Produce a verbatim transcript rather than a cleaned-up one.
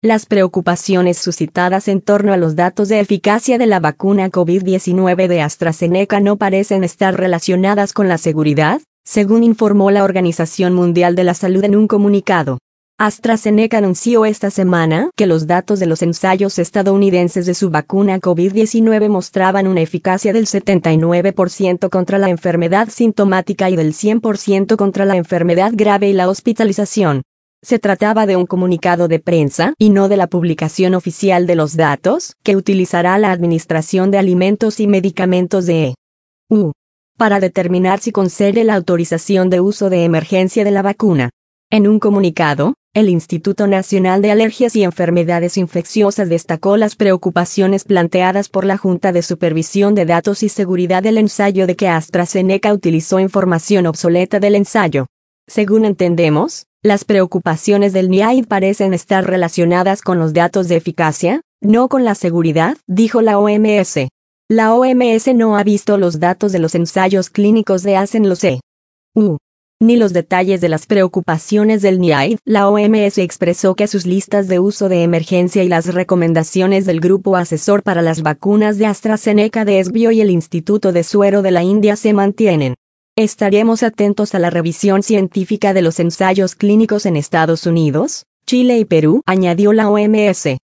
Las preocupaciones suscitadas en torno a los datos de eficacia de la vacuna COVID diecinueve de AstraZeneca no parecen estar relacionadas con la seguridad, según informó la Organización Mundial de la Salud en un comunicado. AstraZeneca anunció esta semana que los datos de los ensayos estadounidenses de su vacuna COVID diecinueve mostraban una eficacia del setenta y nueve por ciento contra la enfermedad sintomática y del cien por ciento contra la enfermedad grave y la hospitalización. Se trataba de un comunicado de prensa y no de la publicación oficial de los datos, que utilizará la Administración de Alimentos y Medicamentos de E U para determinar si concede la autorización de uso de emergencia de la vacuna. En un comunicado, el Instituto Nacional de Alergias y Enfermedades Infecciosas destacó las preocupaciones planteadas por la Junta de Supervisión de Datos y Seguridad del ensayo de que AstraZeneca utilizó información obsoleta del ensayo. Según entendemos, las preocupaciones del N I A I D parecen estar relacionadas con los datos de eficacia, no con la seguridad, dijo la O M S. La O M S no ha visto los datos de los ensayos clínicos de AZ en los E U, ni los detalles de las preocupaciones del N I A I D. La O M S expresó que sus listas de uso de emergencia y las recomendaciones del Grupo Asesor para las Vacunas de AstraZeneca de ESBIO y el Instituto de Suero de la India se mantienen. Estaremos atentos a la revisión científica de los ensayos clínicos en Estados Unidos, Chile y Perú, añadió la O M S.